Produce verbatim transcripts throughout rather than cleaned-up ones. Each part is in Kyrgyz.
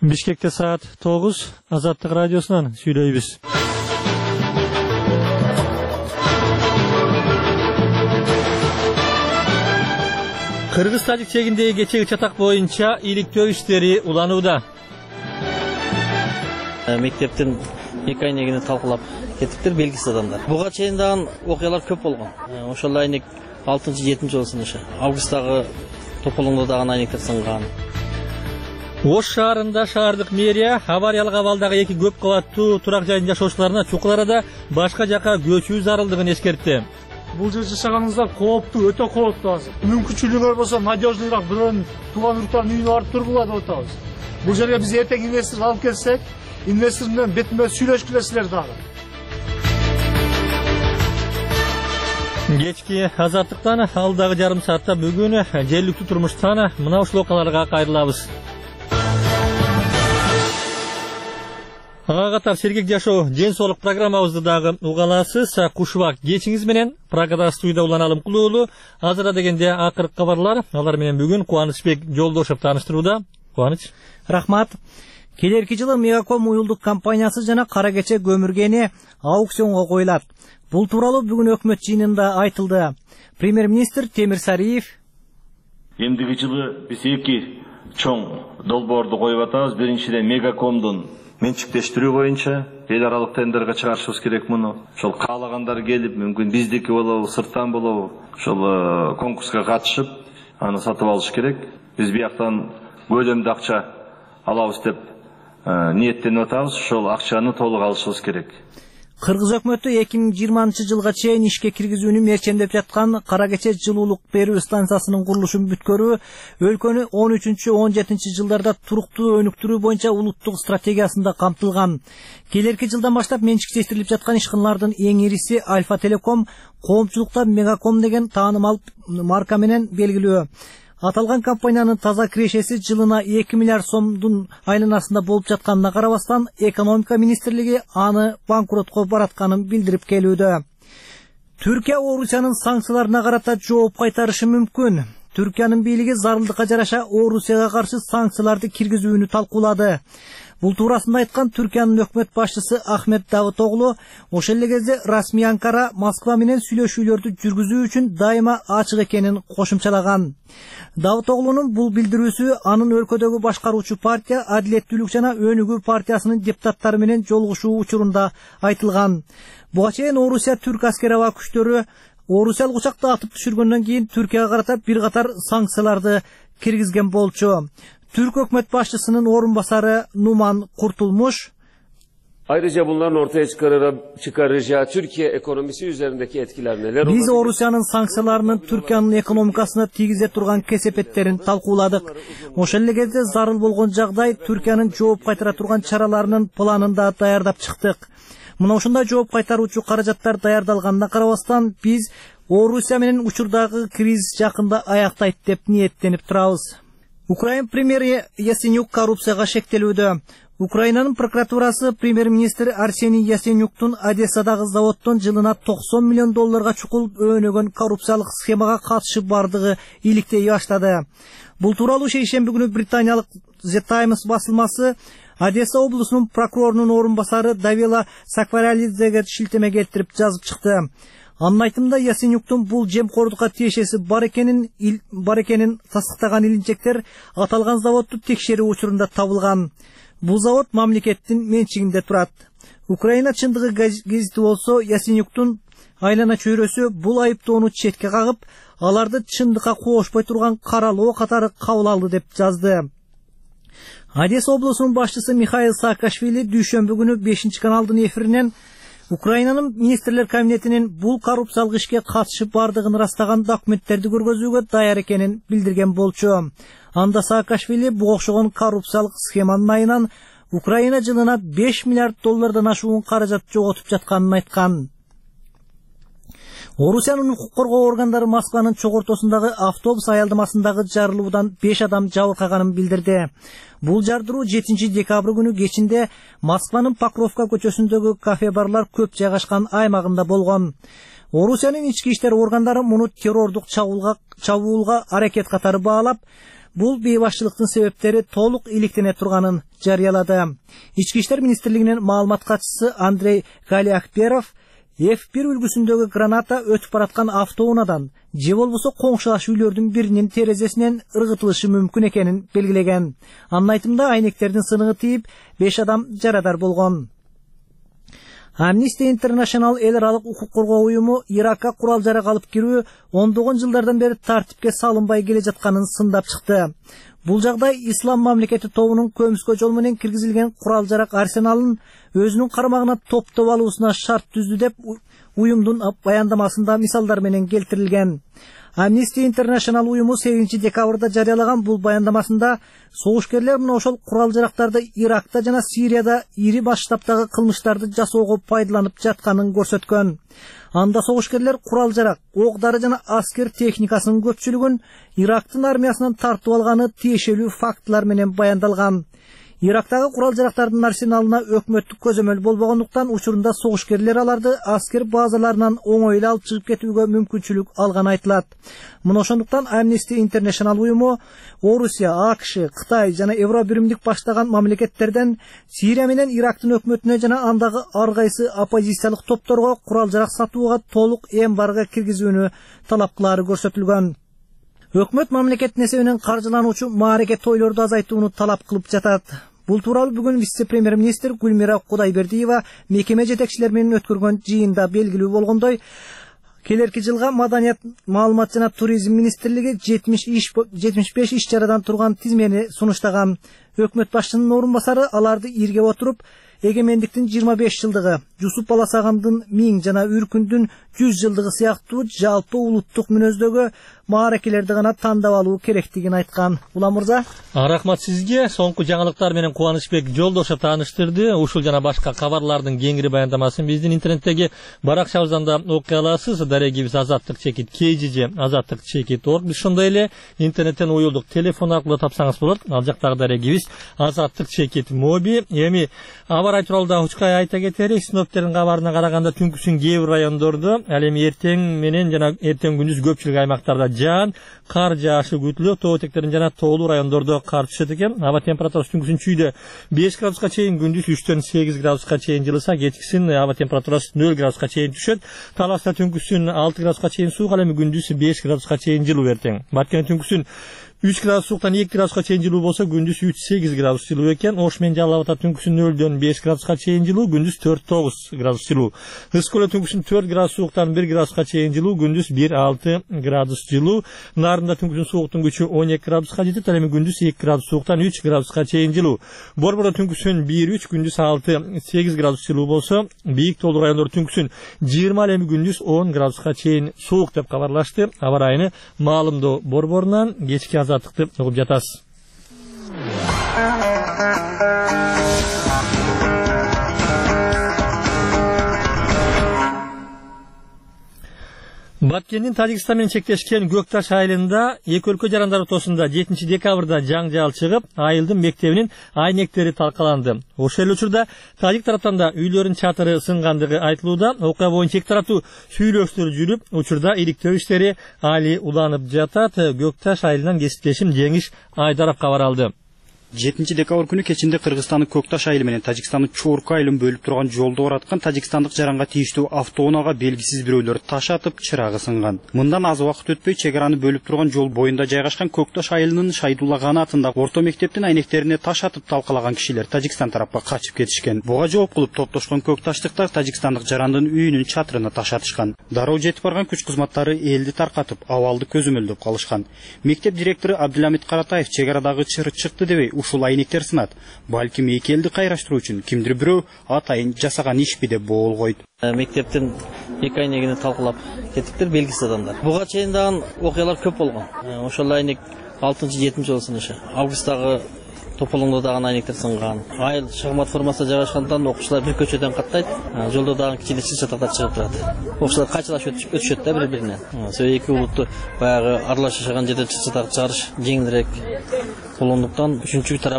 Бишкекте саат тогуз, Азаттык радиосунан сүйлөйбүз. Кыргыз-Тажик чегиндеги кечеги чатак боюнча иликтөө иштери уланууда. Мектептин эки ай негини талкуулап кетиптир белгисиз адамдар. Буга чейин дагы окуялар көп болгон. Ошол айнек алтынчы жетинчи болсун ошо. Августтагы тополоңдо дагы айнектер сынган. Ош шаарында шаардык мэрия авариялык абалдагы эки көп кабаттуу турак жайын жашоочуларына чукул арада башка жака көчүү зарылдыгын эскертти. Бул жерде жашаганыңыздар кооптуу, өтө кооптуу. Мүмкүнчүлүгүңөр болсо надежныйраак бирөөнүн тууган уруктан үйүнө барып тургула деп атабыз. Бул жерге биз эртең инвестор алып келсек, инвестор менен бетме сүйлөшүп келесиздер дагы. Кечки Азаттыктан алдагы жарым саатта бүгүн жергиликтүү турмуштан мына ушул окуяларга кайрылабыз. Ага катар сергек жашоо ден соолук программабызды дагы уга аласыз. Кушубак кечиңиз менен Прагада студияда уланалым кулуулу. Азыра дегенде акыркы кабарлар. Алар менен бүгүн Кубанычбек Жолдошев тааныштырууда. Кубаныч. Рахмат. Келерки жылы Мегаком уюлдук компаниясы жана Кара кече көмүргени аукционго коюлат. Бул тууралуу бүгүн өкмөт жыйынында айтылды. Премьер-министр Темир Сариев эмдиги жылы биз эки чоң долбоорду коюп атабыз. Биринчиден Мегакомдун менчиктештирүү боюнча эл аралык тендерге чыгарышыбыз керек муну. Ошол каалагандар келип, мүмкүн биздики болобу, сырттан болобу, ошол конкурска катышып, аны сатып алыш керек. Биз бияктан көлөмдүү акча алабыз деп ниеттенип атабыз. Ошол акчаны толук алышыбыз керек. Кыргыз өкмөтү эки миң жыйырманчы жылга чейин ишке киргизүүнү мерчемдеп жаткан Кара кече жылуулук берүү станциясынын курулушун бүткөрүү өлкөнү он үчүнчү он жетинчи жылдарда туруктуу өнүктүрүү боюнча улуттук стратегиясында камтылган. Келерки жылдан баштап менчиктештирилип жаткан ишканалардын эң ириси Альфа Телеком, коомчулукта Мегаком деген таанымал марка менен белгилүү. Аталган компаниянын таза кирешеси жылына эки миллиард сомдун айланасында болуп жатканына карабастан, экономика министрлиги аны банкротко баратканын билдирип келүүдө. Түркия Орусиянын санкцияларына карата жооп кайтарышы мүмкүн. Түркиянын бийлиги зарылдыкка жараша Орусияга каршы санкцияларды киргизүүнү талкуулады. Бул туурасында айткан Түркиянын өкмөт башчысы Ахмет Давутоглу ошол эле кезде расмий Анкара Москва менен сүйлөшүүлөрдү жүргүзүү үчүн дайыма ачык экенин кошумчалаган. Давутоглунун бул билдирүүсү анын өлкөдөгү башкаруучу партия Адилеттүүлүк жана Өнүгүү партиясынын депутаттары менен жолугушуу учурунда айтылган. Буга чейин Орусия түрк аскери аба күчтөрү Орусиялык учакты атып түшүргөндөн кийин Түркияга карата бир катар санкцияларды киргизген болчу. Türk Hükümet Başçısının orun basarı Numan Kurtulmuş. Ayrıca bunların ortaya çıkaracağı Türkiye ekonomisi üzerindeki etkiler neler olur? Biz Rusya'nın sanksiyalarının Türkiye'nin ekonomikasına tigize turgan kesepetlerin talkuladık. Oşel кезде zarıl bolgon jagday Türkiye'nin жооп кайтара турган чараларынын планын да даярдап чыктык. Мына ушундай жооп кайтаруучу каражаттар даярдалганына карабастан, биз Орусия менен учурдагы кризис жакында аяктайт деп ниеттенип турабыз. Украин премьери Яценюк коррупцияга шектелүүдө. Украинанын прокуратурасы премьер-министр Арсений Яценюктун Одессадагы заводдон жылына токсон миллион долларга чукул өөнөгөн коррупциялык схемага катышы бардыгы иликтей баштады. Бул тууралуу шейшемби күнү британиялык The Times басылмасы Одесса облусунун прокурорунун орун басары Давила Сакваралидзеге шилтеме келтирип жазып чыкты. Анын айтымында Яценюктун бул жемкордукка тиешеси бар экенин бар экенин тастыктаган илинчектер аталган заводду текшерүү учурунда табылган. Бул завод мамлекеттин менчигинде турат. Украина чындыгы гезити болсо Яценюктун айлана чөйрөсү бул айыптоону четке кагып, аларды чындыкка коошпой турган каралоо катары кабыл алды деп жазды. Одесса облусунун башчысы Михаил Саакашвили дүйшөмбү күнү бешинчи каналдын эфиринен Украинанын министрлер кабинетинин бул коррупциялык ишке катышы бардыгын ырастаган документтерди көргөзүүгө даяр экенин билдирген болчу. Анда Саакашвили буга окшогон коррупциялык схеманын айынан Украина жылына беш миллиард доллардан ашуун каражат жоготуп жатканын айткан. Орусиянын укук коргоо органдары Москванын чогортосундагы автобус аялдамасындагы жарылуудан беш адам жабыркаганын билдирди. Бул жардыруу жетинчи декабрь күнү кечинде Москванын Покровка көчөсүндөгү кафе-барлар көп жайгашкан аймагында болгон. Орусиянын ички иштер органдары муну террордук чабуулга чабуулга аракет катары баалап, бул бейбашчылыктын себептери толук иликтене турганын жарыялады. Ички иштер министрлигинин маалымат катчысы Андрей Галиакберов эф бир үлгүсүндөгү граната өтүп бараткан автоунаадан же болбосо коңшулаш үйлөрдүн биринин терезесинен ыргытылышы мүмкүн экенин белгилеген. Анын айтымында айнектердин сыныгы тийип, беш адам жарадар болгон. Amnesty International эл аралык укук коргоо уюму Иракка курал жарак алып кирүү ондогон жылдардан бери тартипке салынбай келе жатканын сындап чыкты. Бул жагдай Ислам мамлекети тобунун көмүскө жол менен киргизилген курал жарак арсеналын өзүнүн кармагына топтоп алуусуна шарт түздү деп уюмдун баяндамасында мисалдар менен келтирилген. Amnesty International уюму сегизинчи декабрда жарыялаган бул баяндамасында согушкерлер мына ошол курал жарактарды Иракта жана Сирияда ири масштабтагы кылмыштарды жасоого пайдаланып жатканын көрсөткөн. Анда согушкерлер курал жарак, ок-дары жана аскер техникасынын көпчүлүгүн Ирактын армиясынан тартып алганы тиешелүү фактылар менен баяндалган. Ирактагы курал жарактардын арсеналына өкмөттүк көзөмөл болбогондуктан учурунда согушкерлер аларды аскер базаларынан оңой эле алып чыгып кетүүгө мүмкүнчүлүк алганы айтылат. Мына ошондуктан Amnesty International уюму Орусия, АКШ, Кытай жана Евробиримдик баштаган мамлекеттерден Сирия менен Ирактын өкмөтүнө жана андагы ар кайсы оппозициялык топторго курал жарак сатууга толук эмбарго киргизүүнү талап кылаары көрсөтүлгөн. Өкмөт мамлекеттин эсебинен каржылануучу маареке тойлорду азайтууну талап кылып жатат. Бул тууралуу бүгүн вице-премьер-министр Гүлмира Кудайбердиева мекеме жетекчилери менен өткөргөн жыйында белгилүү болгондой, келерки жылга Маданият, маалымат жана туризм министрлиги жетимиш беш иш чарадан турган тизмени сунуштаган. Өкмөт башчынын орун басары аларды иргеп отуруп, эгемендиктин жыйырма беш жылдыгы, Жусуп Баласагамдын миң жана Үркүндүн жүз жылдыгы сыяктуу жалпы улуттук мүнөздөгү мааракелерди гана тандап алуу керектигин айткан. Улам мырза, рахмат сизге. Соңку жаңылыктар менен Кубанычбек Жолдошов тааныштырды. Ушул жана башка кабарлардын кеңири баяндамасын биздин интернеттеги баракчабыздан да окуй аласыз. Дарегибиз азаттык чекит кей жи же азаттык чекит точка орг. Биз ошондой эле интернеттен уюлдук телефон аркылуу тапсаңыз болот. Ал жактагы дарегибиз азаттык чекит моби. Эми абар тууралуу да учкай айта кетелик. Синоптиктердин кабарына караганда түнкүсүн кээ бир райондордо, ал эми эртең менен жана эртең күндүз көпчүлүк аймактарда жаан, кар жаашы күтүлөт. Тоо этектердин жана тоолуу райондордо кар түшөт экен. Аба температурасы түнкүсүн чүйдө беш градуска чейин, күндүз үчтөн сегиз градуска чейин жылыса, кечкисин аба температурасы нөл градуска чейин түшөт. Таласта түнкүсүн алты градуска чейин суук, ал эми күндүз беш градуска чейин жылуу эртең. Баткенде түнкүсүн үч градус сууктан эки градуска чейин жылуу болсо, күндүз үч сегиз градус жылуу экен. Ош менен Жалал Абадта түнкүсүн нөлдөн беш градуска чейин жылуу, күндүз төрт тогуз градус жылуу. Ыскөлдө түнкүсүн төрт градус сууктан бир градуска чейин жылуу, күндүз бир алты градус жылуу. Нарында түнкүсүн сууктун күчү он эки градуска жетет, ал эми күндүз эки градус сууктан үч градуска чейин жылуу. Борбордо түнкүсүн бир үч, күндүз алты сегиз градус жылуу болсо, бийик тоолуу райондордо түнкүсүн жыйырма, ал эми күндүз он градуска чейин суук деп кабарлашты. Аба ырайыны маалымдоо борборунан кечки азаттыкты угуп жатасыз. Баткендин Тажикстан менен чектешкен Көкташ айылында эки өлкө жарандар ортосунда жетинчи декабрда жаңжал чыгып, айылдын мектебинин айнектери талкаланды. Ошол эле учурда тажик тараптан да үйлөрүнүн чатыры сынгандыгы айтылууда. Окуя боюнча эки тараптуу сүйлөштүр жүрүп, учурда иликтөө иштери али уланып жатат. Көкташ айылынан кесиптешим Жеңиш Айдаров кабар алды. жетинчи декабрь күнү кечинде Кыргызстандын Көкташ айылы менен Тажикстандын Чорку айылын бөлүп турган жолду бараткан тажикстандык жаранга тийиштүү автоунаага белгисиз бирөөлөр таш атып, чырагы сынган. Мындан аз убакыт өтпөй чек араны бөлүп турган жол боюнда жайгашкан Көкташ айылынын Шайдулла Гана атындагы орто мектептин айнектерине таш атып талкалаган кишилер Тажикстан тарапка качып кетишкен. Буга жооп кылып топтошкон көкташтыктар тажикстандык жарандын үйүнүн чатырына таш атышкан. Дароо жетип барган күч кызматтары элди таркатып, абалды көзөмөлдөп калышкан. Мектеп директору Абдыламит Каратаев чек арадагы чыр чыкты дебей ушул айнектер сынат. Балким эки элди кайраштыруу үчүн кимдир бирөө атайын жасаган ишпи деп боол койду. Мектептин эки айнегини талкалап кетиптир белгисиз адамдар. Буга чейин дагы окуялар көп болгон. Ошол айнек алтынчы жетинчи жолу сынышы. Августтагы тополоңдо дагы айнектер сынган. Айыл чыгымат формасында жайгашкандан окуучулар бир көчөдөн каттайт. Жолдо дагы кичине чыр-чатактар чыгып турат. Окуучулар кайчылаш өтүшөт да бири-биринен. Себеби эки улутту баягы аралаш жашаган жерде чыр-чатак чыгарыш жеңилирээк болгондуктан үчүнчү тарап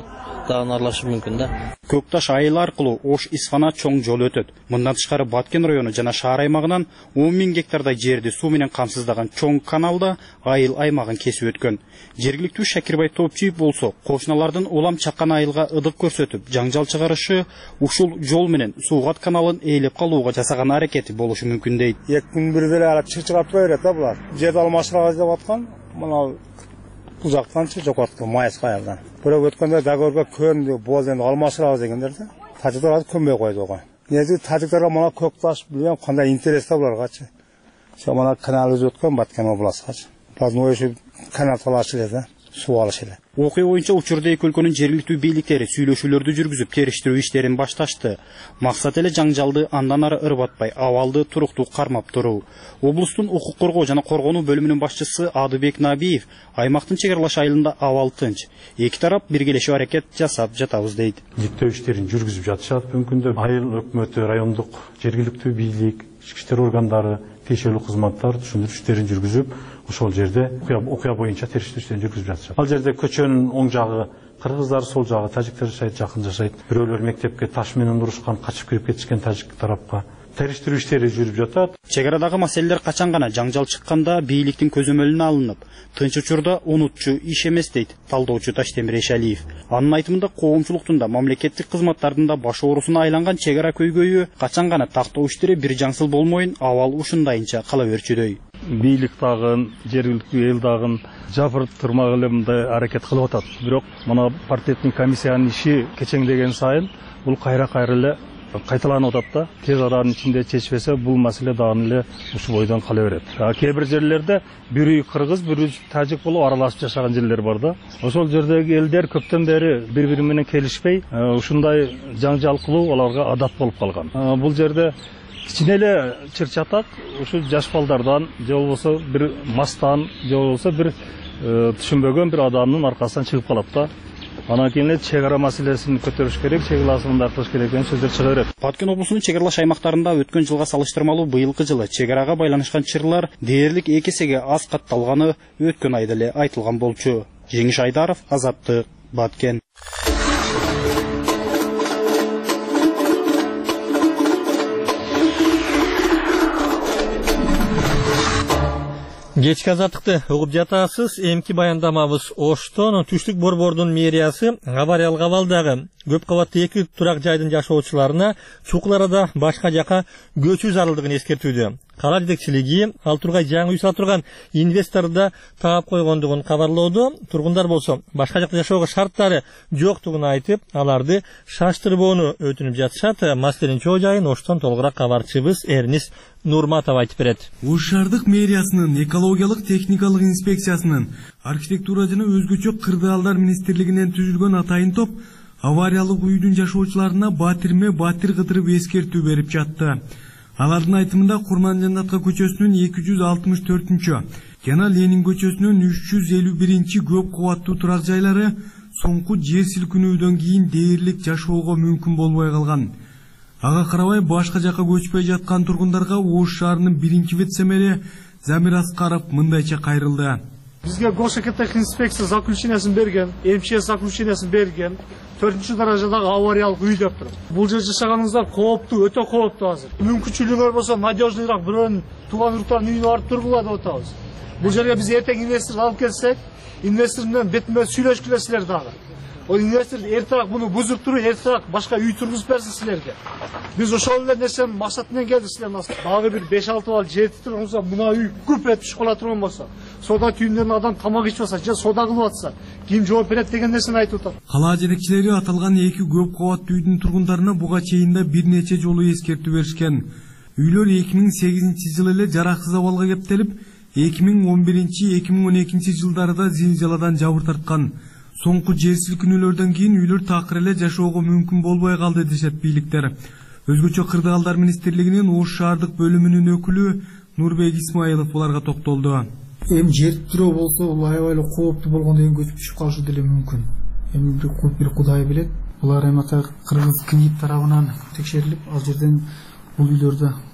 дагы аралашышы мүмкүн да. Көкташ айылы аркылуу Ош Исфана чоң жол өтөт. Мындан тышкары Баткен району жана шаар аймагынан он миң гектардай жерди суу менен камсыздаган чоң каналда айыл аймагын кесип өткөн. Жергиликтүү Шакирбай Топчиев болсо, кошуналардын улам чаккан айылга ыдык көрсөтүп, жаңжал чыгарышы ушул жол менен Суугат каналын ээлеп калууга жасаган аракети болушу мүмкүн дейт. эки күн бир деле чык чыгап тура берет да булар. Жерди алмаштырабыз деп аткан, мына бул жактан чыгып аткан Майыс каялдан. Бирок өткөндө договорго көнү боз энди алмаштырабыз дегендер да. Тажиктар азыр көнбөй койду ого. Негизи тажиктарга мына Көкташ билген кандай интерес да буларгачы. Ошо мына канал өзүп өткөн Баткен областыгачы. Базын оюшу канал талашы эле да, суу алышы эле. Окуя боюнча учурда эки өлкөнүн жергиликтүү бийликтери сүйлөшүүлөрдү жүргүзүп, териштирүү иштерин башташты. Максат эле жаңжалды андан ары ырбатпай, абалды туруктуу кармап туруу. Облустун укук коргоо жана коргонуу бөлүмүнүн башчысы Адыбек Набиев аймактын чек аралаш айылында абал тынч. Эки тарап биргелешип аракет жасап жатабыз дейт. Жиктөө иштерин жүргүзүп жатышат. Бүгүнкүндө айыл өкмөтү, райондук жергиликтүү бийлик, ички иштер органдары, тиешелүү кызматтар түшүндүрүү иштерин жүргүзүп, ошол жерде окуя боюнча териштирүү иштерин жүргүзүп жатышат. Ал жерде көчөнүн оң жагы кыргыздар, сол жагы тажиктер жашайт, жакын жашайт. Бирөөлөр мектепке таш менен урушкан, качып кирип кетишкен тажик тарапка териштирүү иштери жүрүп жатат. Чек арадагы маселелер качан гана жаңжал чыкканда бийликтин көзөмөлүнө алынып, тынч учурда унутчу иш эмес дейт талдоочу Таштемир Эшалиев. Анын айтымында коомчулуктун да мамлекеттик кызматтардын да баш оорусуна айланган чек ара көйгөйү качан гана тактоо иштери бир жаңсыл болмойын абал ушундайынча кала берчүдөй. Бийлик дагы, жергиликтүү эл дагы жапырып турмак эле мындай аракет кылып атат. Бирок мына паритеттин комиссиянын иши кечеңдеген сайын бул кайра кайра эле кайталанып атат да. Тез аранын ичинде чечпесе бул маселе дагы эле ушу бойдон кала берет. Кээ бир жерлерде бирөө кыргыз, бирөө тажик болуп аралашып жашаган жерлер бар да. Ошол жердеги элдер көптөн бери бири-бири менен келишпей, ушундай жаңжал кылуу аларга адат болуп калган. Бул жерде кичине эле чырчатак ушу жаш балдардан, же болбосо бир мастан, же болбосо бир түшүнбөгөн бир адамдын аркасынан чыгып калат да. Анан кийин эле чек ара маселесин көтөрүш керек, чек арасын мындай кылыш керек деген сөздөр чыга берет. Баткен облусунун чек аралаш аймактарында өткөн жылга салыштырмалуу быйылкы жылы чек арага байланышкан чырлар дээрлик эки эсеге аз катталганы өткөн айда эле айтылган болчу. Жеңиш Айдаров, Азаттык, Баткен. Кечки азаттыкты угуп жатасыз. Эмки баяндамабыз Оштон түштүк борбордун мэриясы авариялык абалдагы көп кабаттуу эки турак жайдын жашоочуларына чукул арада башка жака көчүү зарылдыгын эскертүүдө. Кала жетекчилиги ал тургай жаңы үй сала турган инвесторду таап койгондугун кабарлоодо. Тургундар болсо башка жакта жашоого шарттары жоктугун айтып, аларды шаштырбоону өтүнүп жатышат. Маселенин чоо жайын Оштон толугураак кабарчыбыз Эрнис Нурматов айтып берет. Ош шаардык мэриясынын экологиялык техникалык инспекциясынын архитектура жана өзгөчө кырдаалдар министрлигинен түзүлгөн атайын топ авариялык үйдүн жашоочуларына батирме батир кыдырып эскертүү берип жатты. Алардын айтымында Курманжандатка көчөсүнүн эки жүз алтымыш төртүнчү жана Ленин көчөсүнүн үч жүз элүү биринчи көп кабаттуу турак жайлары соңку жер силкинүүдөн кийин дээрлик жашоого мүмкүн болбой калган. Ага карабай башка жака көчпөй жаткан тургундарга Ош шаарынын биринчи вице-мэри Замир Аскаров мындайча кайрылды. Бизге госэкотехинспекция заключениясын берген, МЧС заключениясын берген, төртүнчү даражадагы авариялык үй деп туруп. Бул жерде жашаганыңыздар кооптуу, өтө кооптуу азыр. Мүмкүнчүлүгүңөр болсо надежныйраак бирөөнүн тууган уруктан үйүнө барып тургула деп атабыз. Бул жерге биз эртең инвестор алып келсек, инвестор менен бетме сүйлөшкүлө силер дагы. Ол инвестор эртераак муну бузуп туруп, эртераак башка үй тургузуп берсин силерге. Биз ошол эле нерсенин максаты менен келдик силердин астына. Дагы бир беш алты бал жетип турганса, мына үй күп этип школа турган болсо, сода түйүндөрүн адам тамак ичип атса, же сода кылып атса, ким жооп берет деген нерсени айтып атат. Кала жетекчилери аталган эки көп кабаттуу үйдүн тургундарына буга чейин да бир нече жолу эскертүү беришкен. Үйлөр эки миң сегизинчи жылы эле жараксыз абалга кептелип, эки миң он биринчи эки миң он экинчи жылдарда зилзаладан жабыр тарткан. Соңку жер силкинүүлөрдөн кийин үйлөр такыр эле жашоого мүмкүн болбой калды дешет бийликтер. Өзгөчө кырдаалдар министрлигинин Ош шаардык бөлүмүнүн өкүлү Нурбек Исмаилов буларга токтолду. Эми жер тирөө болсо, бул аябай эле кооптуу болгондон кийин көчүп түшүп калышы деле мүмкүн. Эми бир Кудай билет. Булар эми ата кыргыз КНИИП тарабынан текшерилип, ал жерден бул үйлөрдө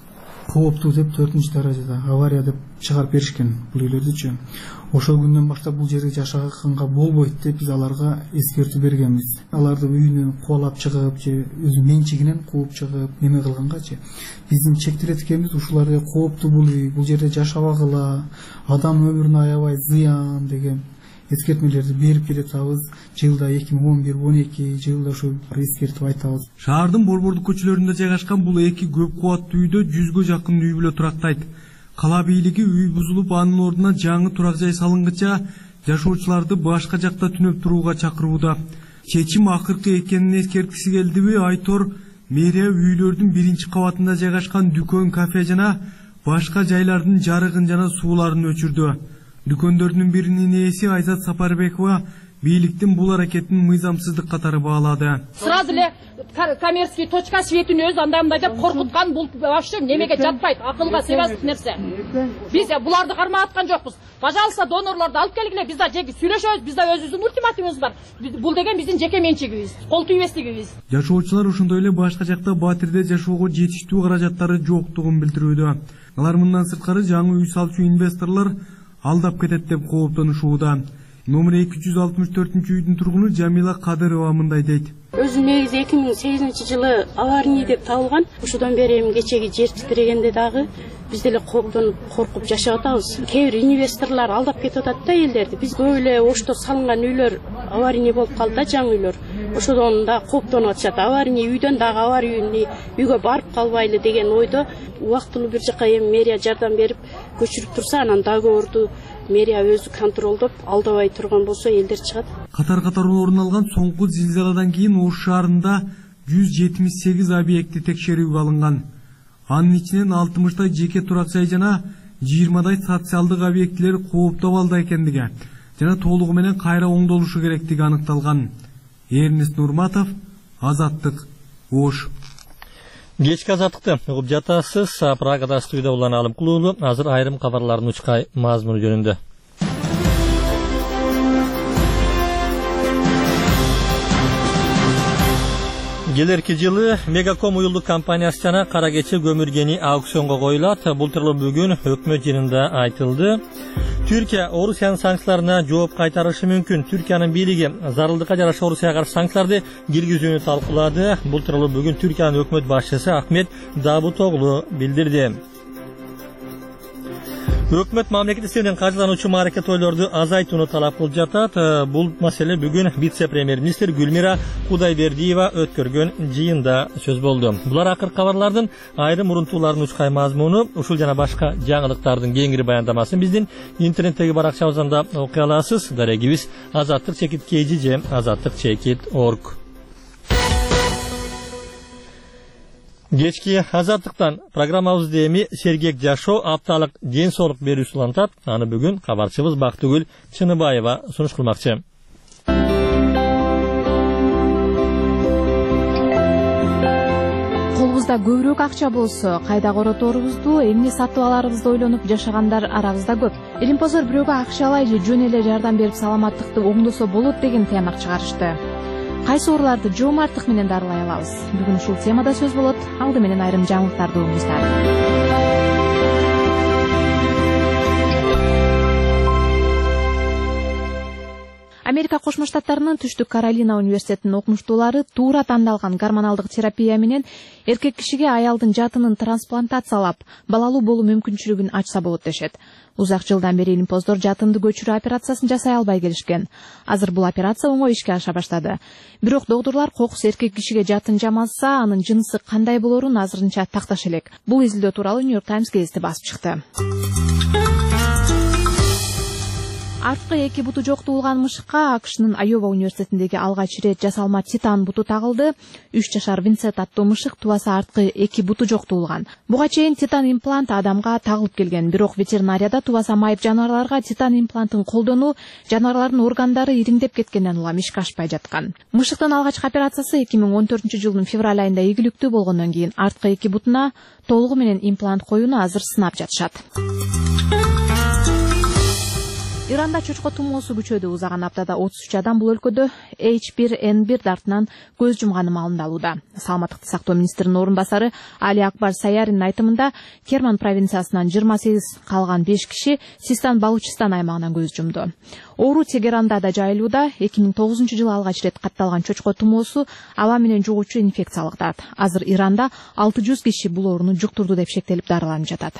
кооптуу деп төртүнчү даражада авария деп чыгарып беришкен бул үйлөрдүчү. Ошол күндөн баштап бул жерге жашаганга болбойт деп биз аларга эскертүү бергенбиз. Аларды үйүнөн кубалап чыгып же өзү менчигинен кууп чыгып неме кылгангачы биздин чектелеткенибиз ушуларды кооптуу бул үй, бул жерде жашабагыла, адам өмүрүнө аябай зыян деген эскертмелерди берип келатабыз. Жылда эки миң он бир он эки жылда ошо эскертип айтабыз. Шаардын борбордук көчөлөрүндө жайгашкан бул эки көп кубаттуу үйдө жүзгө жакын үй бүлө турактайт. Кала бийлиги үй бузулуп анын ордуна жаңы турак жай салынгыча жашоочуларды башка жакта түнөп турууга чакырууда. Чечим акыркы экенин эскерткиси келдиби? Айтор мэрия үйлөрдүн биринчи кабатында жайгашкан дүкөн, кафе жана башка жайлардын жарыгын жана сууларын өчүрдү. Дүкөндөрдүн биринин ээси Айзат Сапарбекова бийликтин бул аракетин мыйзамсыздык катары баалады. Сразу эле коммерческий точка светин өз андай мындай деп коркуткан, бул вообще немеге жатпайт, акылга сыйбастык нерсе. Биз буларды кармап аткан жокпуз. Пожалуйста, донорлорду алып келгиле, биз да жеки сүйлөшөбүз, биз да өзүбүздүн ультиматумубуз бар. Бул деген биздин жеке менчигибиз, кол тийбестигибиз. Жашоочулар ошондой эле башка жакта Батирде жашоого жетиштүү каражаттары жоктугун билдирүүдө. Алар мындан сырткары жаңы үй салчу инвесторлор алдап кетет деп кооптонушууда. Номер эки жүз алтымыш төртүнчү үйдүн тургуну Жамила Кадырова мындай дейт. Өзүм негизи эки миң сегизинчи жылы аварий деп табылган. Ошодон бери эми кечеги жер титирегенде дагы биз деле кооптонуп коркуп жашап атабыз. Кээ бир инвесторлор алдап кетип атат да элдерди. Биз көп эле ошто салынган үйлөр аварий болуп калды да, жаңы үйлөр. Ошодон да кооптонуп атышат. Аварий үйдөн дагы аварий үйгө барып калбайлы деген ойдо убактылуу бир жака эми мэрия жардам берип көчүрүп турса, анан договорду мэрия өзү контролдоп алдабай турган болсо элдер чыгат. Катар-катар орун алган соңку зилзаладан кийин Ош шаарында жүз жетимиш сегиз объекти текшерүүгө алынган. Анын ичинен алтымыштай жеке турак жай жана жыйырмадай социалдык объектилер кооптуу абалда экендиги жана толугу менен кайра оңдолушу керектиги аныкталган. Эрнест Нурматов, Азаттык, Ош. Кечки азаттыкты угуп жатасыз. Прагада студияда улан Алым Кулуулу. Азыр айрым кабарлардын учкай мазмуну жөнүндө. Келерки жылы Мегаком уюлдук компаниясы жана Кара кече көмүр кени аукционго коюлат. Бул тууралуу бүгүн өкмөт жыйынында айтылды. Түркия Орусиянын санкцияларына жооп кайтарышы мүмкүн. Түркиянын бийлиги зарылдыкка жараша Орусияга каршы санкцияларды киргизүүнү талкуулады. Бул тууралуу бүгүн Түркиянын өкмөт башчысы Ахмет Давутоглу билдирди. Өкмөт мамлекет иштеринен каржылануучу мааракет тойлорду азайтууну талап кылып жатат. Бул маселе бүгүн вице-премьер-министр Гүлмира Кудайбердиева өткөргөн жыйында сөз болду. Булар акыркы кабарлардын айрым урунтууларынын учкай мазмуну. Ушул жана башка жаңылыктардын кеңири баяндамасын биздин интернеттеги баракчабызда окуй аласыз. Дарегибиз азаттык чекит kg же азаттык чекит точка орг. Кечки азаттыктан программабызды эми сергек жашоо апталык ден соолук берүүсү улантат. Аны бүгүн кабарчыбыз Бактыгүл Чыныбаева сунуш кылмакчы. Колубузда көбүрөөк акча болсо, кайда короторубузду, эмне сатып аларыбызды ойлонуп жашагандар арабызда көп. Илимпоздор бирөөгө акча алай же жөн эле жардам берип саламаттыкты оңдосо болот деген тыянак чыгарышты. Кайсы ооруларды жоомарттык менен дарылай алабыз? Бүгүн ушул темада сөз болот. Алды менен айрым жаңылыктарды угуңуздар. Америка Кошмо Штаттарынын Түштүк Каролина университетинин окумуштуулары туура тандалган гормоналдык терапия менен эркек кишиге аялдын жатынын трансплантациялап, балалуу болуу мүмкүнчүлүгүн ачса болот дешет. Узак жылдан бери илимпоздор жатынды көчүрүү операциясын жасай албай келишкен. Азыр бул операция оңой ишке аша баштады. Бирок доктурлар кокус эркек кишиге жатын жамаса, анын жынысы кандай болорун азырынча такташ элек. Бул изилдөө тууралуу New York Times гезити басып чыкты. Арткы эки буту жок туулган мышыкка АКШнын Айова университетиндеги алгач ирет жасалма титан буту тагылды. үч жашар Винсент аттуу мышык тубасы арткы эки буту жок туулган. Буга чейин титан имплант адамга тагылып келген, бирок ветеринарияда тубаса майып жаныбарларга титан имплантын колдонуу жаныбарлардын органдары ириңдеп кеткенден улам ишке ашпай жаткан. Мышыктын алгачкы операциясы эки миң он төртүнчү жылдын февраль айында ийгиликтүү болгондон кийин арткы эки бутуна толугу менен имплант коюуну азыр сынап жатышат. Иранда чочко тумоосу күчөдү. Узаган аптада отуз үч адам бул өлкөдө эйч бир эн бир дартынан көз жумганы маалымдалууда. Саламаттыкты сактоо министринин орун басары Али Акбар Саяринин айтымында Керман провинциясынан жыйырма сегиз, калган беш киши Систан Балучистан аймагынан көз жумду. Оору Тегеранда да жайылууда. эки миң тогузунчу жылы алгач ирет катталган чочко тумоосу аба менен жугуучу инфекциялыктат. Азыр Иранда алты жүз киши бул ооруну жуктурду деп шектелип дарыланып жатат.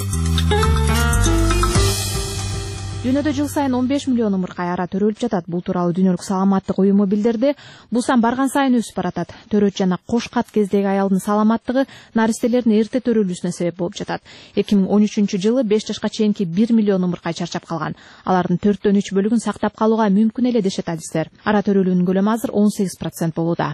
Дүйнөдө жыл сайын он беш миллион умуркай ара төрөлүп жатат. Бул тууралуу Дүйнөлүк саламаттык уюму билдирди. Бул сан барган сайын өсүп баратат. Төрөт жана кош кат кездеги аялдын саламаттыгы наристелердин эрте төрөлүүсүнө себеп болуп жатат. эки миң он үчүнчү жылы беш жашка чейинки бир миллион умуркай чарчап калган. Алардын төрттөн үч бөлүгүн сактап калууга мүмкүн эле дешет адистер. Ара төрөлүүнүн көлөмү азыр он сегиз процент болууда.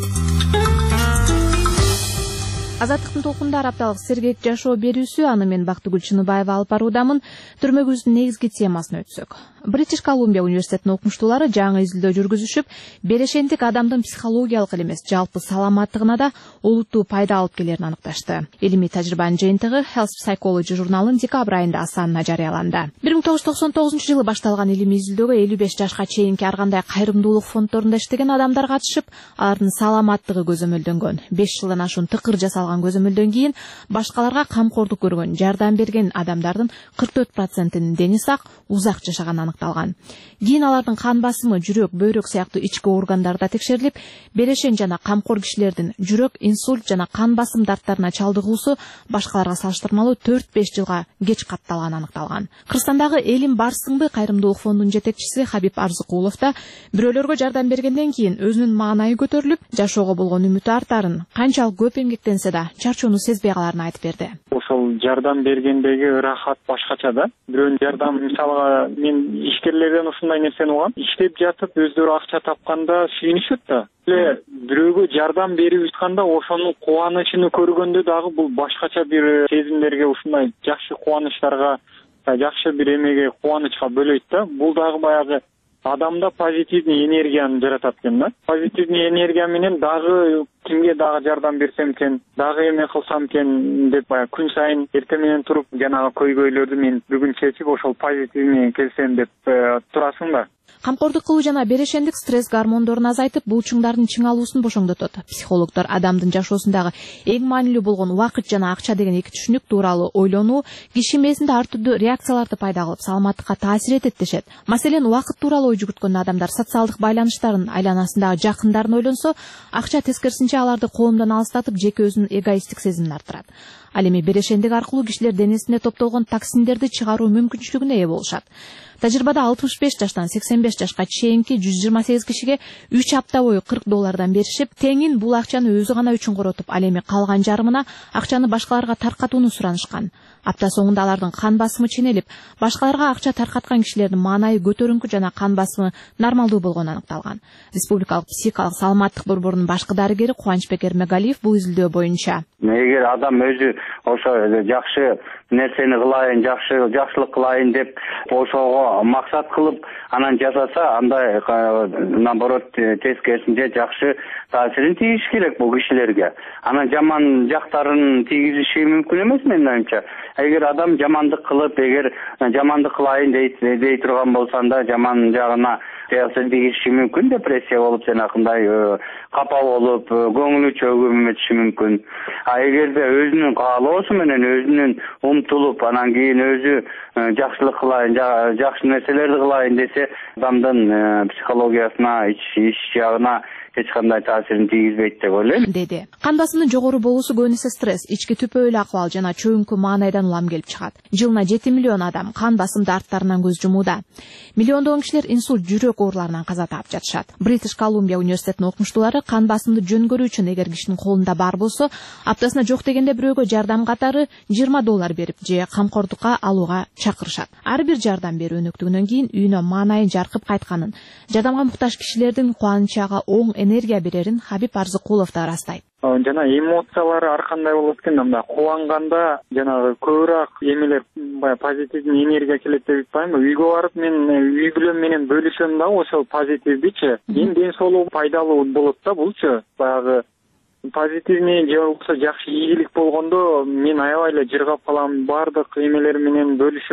Азаттыктын толкундар апталык сергек жашоо берүүсү, аны мен Бактыгүл Чыныбаева алып баруудамын. Түрмөгүбүздүн негизги темасына өтсөк. Бритиш Колумбия университетинин окумуштуулары жаңы изилдөө жүргүзүшүп, берешендик адамдын психологиялык эле эмес, жалпы саламаттыгына да олуттуу пайда алып келерин аныкташты. Илимий тажрыйбанын жыйынтыгы Health Psychology журналынын декабрь айында санына жарыяланды. бир миң тогуз жүз токсон тогузунчу жылы башталган илимий изилдөөгө элүү беш жашка чейинки ар кандай кайрымдуулук фонддорунда иштеген адамдар катышып, алардын саламаттыгы көзөмөлдөнгөн. беш жылдан ашуун тыкыр жасалган көзөмөлдөн кийин башкаларга камкордук көргөн, жардам берген адамдардын кырк төрт процентинин дени сак, узак жашаганы аныкталган. Кийин алардын кан басымы, жүрөк, бөйрөк сыяктуу ички органдарда текшерилип, берешен жана камкор кишилердин жүрөк, инсульт жана кан басым дарттарына чалдыгуусу башкаларга салыштырмалуу төрт беш жылга кеч катталганы аныкталган. Кыргызстандагы Элим барсыңбы кайрымдуулук фондунун жетекчиси Хабиб Арзыкулов да бирөөлөргө жардам бергенден кийин өзүнүн маанайы көтөрүлүп, жашоого болгон үмүтү артарын, канчалык көп эмгектенсе да чарчоону сезбей каларын айтып берди. Ошол жардам бергендеги ырахат башкача да. Бирөөнүн жардам, мисалга мен ишкерлерден ушундай нерсени угам. Иштеп жатып өздөрү акча тапканда сүйүнүшөт да. Эле бирөөгө жардам берип атканда ошонун кубанычын көргөндө дагы бул башкача бир сезимдерге, ушундай жакшы кубанычтарга, жакшы бир эмеге, кубанычка бөлөйт да. Бул дагы баягы адамда позитивный энергияны жаратат экен да. Позитивный энергия менен дагы кимге дагы жардам берсем экен, дагы эме кылсам экен деп баягы күн сайын эртең менен туруп жанагы көйгөйлөрдү мен бүгүн чечип ошол позитивный келсем деп турасың да. Камкордук кылуу жана берешендик стресс гормондорун азайтып, булчуңдардын чыңалуусун бошоңдотот. Психологдор адамдын жашоосундагы эң маанилүү болгон убакыт жана акча деген эки түшүнүк тууралуу ойлонуу киши мээсинде ар түрдүү реакцияларды пайда кылып, саламаттыкка таасир этет дешет. Маселен, убакыт тууралуу ой жүгүрткөн адамдар социалдык байланыштарын, айланасындагы жакындарын ойлонсо, акча тескерисинче аларды коомдон алыстатып, жеке өзүнүн эгоисттик сезимин арттырат. Ал эми берешендик аркылуу кишилер денесинде топтолгон токсиндерди чыгаруу мүмкүнчүлүгүнө ээ болушат. Тажрыйбада алтымыш беш жаштан сексен беш жашка чейинки жүз жыйырма сегиз кишиге үч апта бою кырк доллардан беришип, теңин бул акчаны өзү гана үчүн коротуп, ал эми калган жарымына акчаны башкаларга таркатууну суранышкан. Апта соңунда алардын кан басымы ченелип, башкаларга акча таркаткан кишилердин маанайы көтөрүңкү жана кан басымы нормалдуу болгону аныкталган. Республикалык психикалык саламаттык борборунун башкы дарыгери Кубанычбек Эрмегалиев бул изилдөө боюнча: эгер адам өзү ошо жакшы нерсени кылайын, жакшы жакшылык кылайын деп ошого максат кылып анан жасаса, андай наоборот тескерисинче жакшы таасирин тийиш керек бул кишилерге. Анан жаман жактарын тийгизиши мүмкүн эмес менин оюмча. Эгер адам жамандык кылып, эгер жамандык кылайын дей турган болсо, анда жаман жагына таасир тийгизиши мүмкүн, депрессия болуп, жанакындай капа болуп, көңүлү чөгүмөтүшү мүмкүн. А эгерде өзүнүн каалоосу менен өзүнүн умтулуп, анан кийин өзү жакшылык кылайын, жакшы нерселерди кылайын десе, адамдын психологиясына, ич жагына эч кандай таасирин тийгизбейт деп ойлойм, деди. Кан басымдын жогору болуусу көбүнесе стресс, ички түпөөлүү акыбал жана чөйүңкү маанайдан улам келип чыгат. Жылына жети миллион адам кан басым дарттарынан көз жумууда. Миллиондогон кишилер инсульт, жүрөк ооруларынан каза таап жатышат. Бритиш Колумбия университетинин окумуштуулары кан басымды жөн көрүү үчүн эгер кишинин колунда бар болсо, аптасына жок дегенде бирөөгө жардам катары жыйырма доллар берип же камкордукка алууга чакырышат. Ар бир жардам берүү өнөктүгүнөн кийин үйүнө маанайын жаркып кайтканын, жардамга муктаж кишилердин кубанычага оң энергия берерин Хабиб Арзыкулов да ырастайт. Жана эмоциялары ар кандай болот экен, мындай кубанганда жанагы көбүрөөк эмелер, баягы позитивный энергия келет деп айтпаймынбы? Үйгө барып мен үй бүлөм менен бөлүшөм дагы ошол позитивдичи. Эми ден соолугу пайдалуу болот да булчу. Баягы позитивный же болбосо жакшы ийгилик болгондо мен аябай эле жыргап калам, баардык эмелер менен бөлүшөм.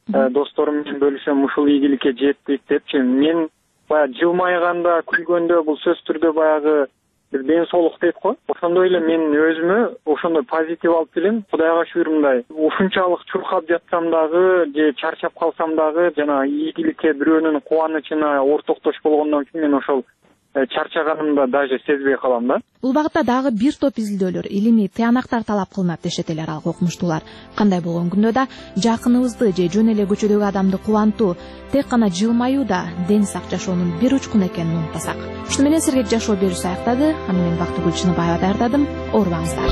досторум менен бөлүшөм, ушул ийгиликке жеттик депчи. Мен баягы жылмайганда, күлгөндө бул сөз түрдө баягы бир ден соолук дейт го. Ошондой эле мен өзүмө ошондой позитив алып келем. Кудайга шүгүр, мындай ушунчалык чуркап жатсам дагы же чарчап калсам дагы жана ийгиликке, бирөөнүн кубанычына ортоктош болгондон кийин мен ошол чарчаганымда даже сезбей калам да. Бул багытта дагы бир топ изилдөөлөр, илимий тыянактар талап кылынат дешет эле аралык окумуштуулар. Кандай болгон күндө да жакыныбызды же жөн эле көчөдөгү адамды кубантуу, тек гана жылмаюу да ден сак жашоонун бир учкуну экенин унутпасак. Ушуну менен сергек жашоо берүүсү аяктады. Аны мен Бактыгүл Чыныбаева даярдадым. Оорубаңыздар.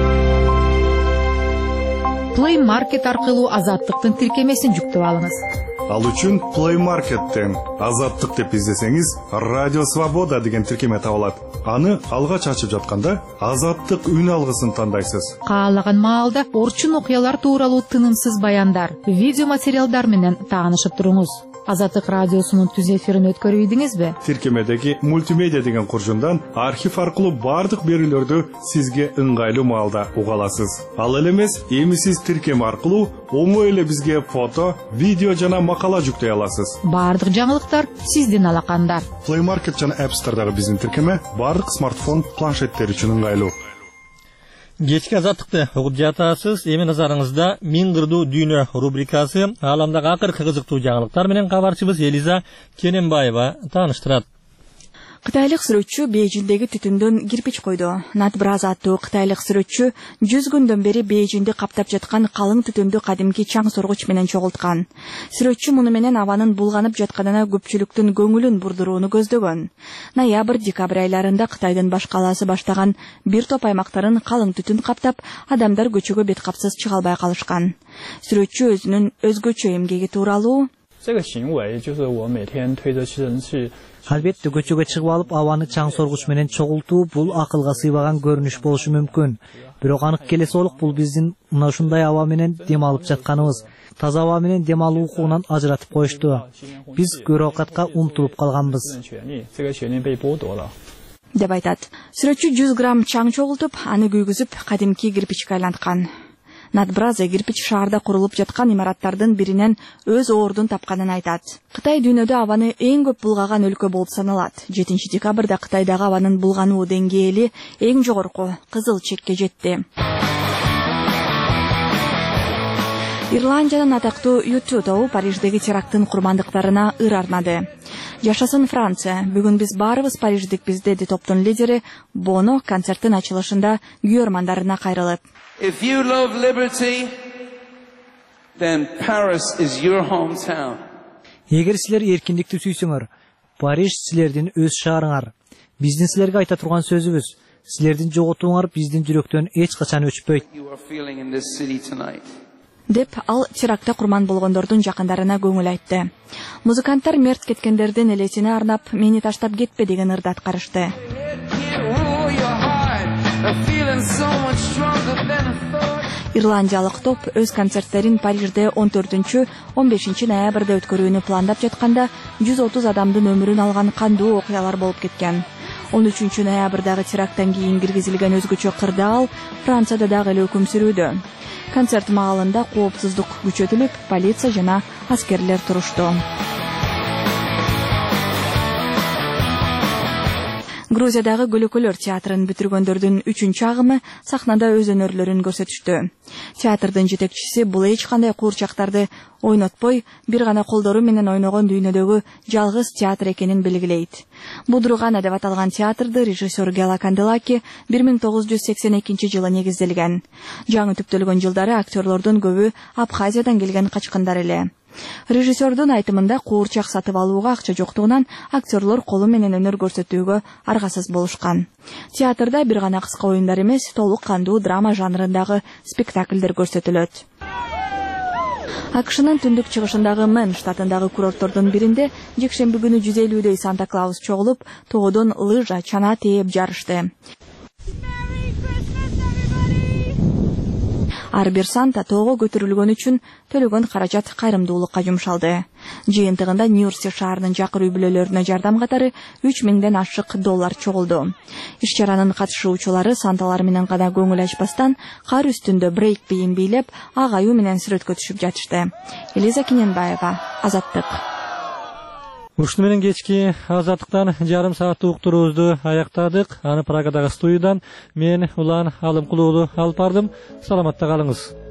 Play Market аркылуу азаттыктын тиркемесин жүктөп алыңыз. Ал үчүн Play Market'тен азаттык деп издесеңиз, Радио Свобода деген тиркеме табылат. Аны алгач ачып жатканда азаттык үн алгысын тандайсыз. Каалаган маалда орчун окуялар тууралуу тынымсыз баяндар, видео материалдар менен таанышып туруңуз. Азаттык радиосунун түз эфирин өткөрүп ийдиңизби? Тиркемедеги мультимедиа деген куржундан архив аркылуу бардык берүүлөрдү сизге ыңгайлуу маалда уга аласыз. Ал эле эмес, эми сиз тиркеме аркылуу оңой эле бизге фото, видео жана макала жүктөй аласыз. Бардык жаңылыктар сиздин алаканда. Play Market жана App Store'дагы биздин тиркеме бардык смартфон, планшеттер үчүн ыңгайлуу. Кечки азаттыкты угуп жатасыз. Эми назарыңызда Миң кырдуу дүйнө рубрикасы. Ааламдагы акыркы кызыктуу жаңылыктар менен кабарчыбыз Элиза Кененбаева тааныштырат. Кытайлык сүрөтчү Бейжиңдеги түтүндөн кирпич койду. Надбраз аттуу кытайлык сүрөтчү жүз күндөн бери Бейжиңди каптап жаткан калың түтүндү кадимки чаң соргуч менен чогулткан. Сүрөтчү муну менен абанын булганып жатканына көпчүлүктүн көңүлүн бурдурууну көздөгөн. Ноябрь-декабрь айларында Кытайдын баш калаасы баштаган бир топ аймактарын калың түтүн каптап, адамдар көчөгө бет капсыз чыга албай калышкан. Сүрөтчү өзүнүн өзгөчө эмгеги тууралуу Албетте көчөгө чыгып алып абаны чаң соргуч менен чогултуу бул акылга сыйбаган көрүнүш болушу мүмкүн. Бирок анык келесолук бул биздин мына ушундай аба менен дем алып жатканыбыз. Таза аба менен дем алуу укугунан ажыратып коюшту. Биз көрөкатка умтулуп калганбыз. деп айтат. Сүрөтчү жүз грамм чаң чогултуп, аны күйгүзүп, кадимки кирпичке айланткан. Надбраза кирпич шаарда курулуп жаткан имараттардын биринен өз оордун тапканын айтат. Кытай дүйнөдө абаны эң көп булгаган өлкө болуп саналат. жетинчи декабрда Кытайдагы абанын булгануу деңгээли эң жогорку кызыл чекке жетти. Ирландиянын атактуу ю ту тобу Париждеги теракттын курмандыктарына ыр арнады. Жашасын Франция, бүгүн биз баарыбыз Париждикпиз, деди топтун лидери Боно концерттин ачылышында күйөрмандарына кайрылып. If you love liberty, then Paris is your hometown. Эгер силер эркиндикти сүйсөңөр, Париж силердин өз шаарыңар. Биздин силерге айта турган сөзүбүз, силердин жоготууңар биздин жүрөктөн эч качан өчпөйт. Деп ал терактта курман болгондордун жакындарына көңүл айтты. Музыканттар мерт кеткендердин элесине арнап, мени таштап кетпе деген ырды аткарышты. Ирландиялык топ өз концерттерин Парижде он төртүнчү — он бешинчи ноябрда өткөрүүнү пландап жатканда жүз отуз адамдын өмүрүн алган кандуу окуялар болуп кеткен. он үчүнчү ноябрдагы теракттан кийин киргизилген өзгөчө кырдаал Францияда дагы эле өкүм сүрүүдө. Концерт маалында коопсуздук күчөтүлүп, полиция жана аскерлер турушту. Грузиядагы Гөлөкөлөр театрын бүтүргөндөрдүн үчүнчү агымы сахнада өз өнөрлөрүн көрсөтүштү. Театрдын жетекчиси бул эч кандай куурчактарды ойнотпой, бир гана колдору менен ойногон дүйнөдөгү жалгыз театр экенин белгилейт. Будругана деп аталган театрды режиссер Гела Канделаки бир миң тогуз жүз сексен экинчи жылы негизделген. Жаңы түптөлгөн жылдары актерлордун көбү Абхазиядан келген качкындар эле. Режиссердун айтымында куурчак сатып алууга акча жоктугунан актерлор колу менен өнөр көрсөтүүгө аргасыз болушкан. Театрда бир гана кыска оюндар эмес, толук кандуу драма жанрындагы спектакльдер көрсөтүлөт. АКШнын түндүк чыгышындагы Мэн штатындагы курорттордун биринде жекшемби күнү жүз элүүдөй Санта Клаус чогулуп, тоодон лыжа, чана тээп жарышты. Ар бир сан татоого көтөрүлгөн үчүн төлөгөн каражат кайрымдуулукка жумшалды. Жыйынтыгында Нью-Йорк шаарынын жакыр үй бүлөлөрүнө жардам катары үч миңден ашык доллар чогулду. Иш чаранын катышуучулары санталар менен гана көңүл ачпастан кар үстүндө брейк бийин бийлеп, агайуу менен сүрөткө түшүп жатышты. Элиза Киненбаева, Азаттык. Ушуну менен кечки Азаттыктан жарым сааттык уктуруубузду аяктадык. Аны Прагадагы студиядан мен Улан Алымкулуулу алып бардым. Саламатта калыңыз.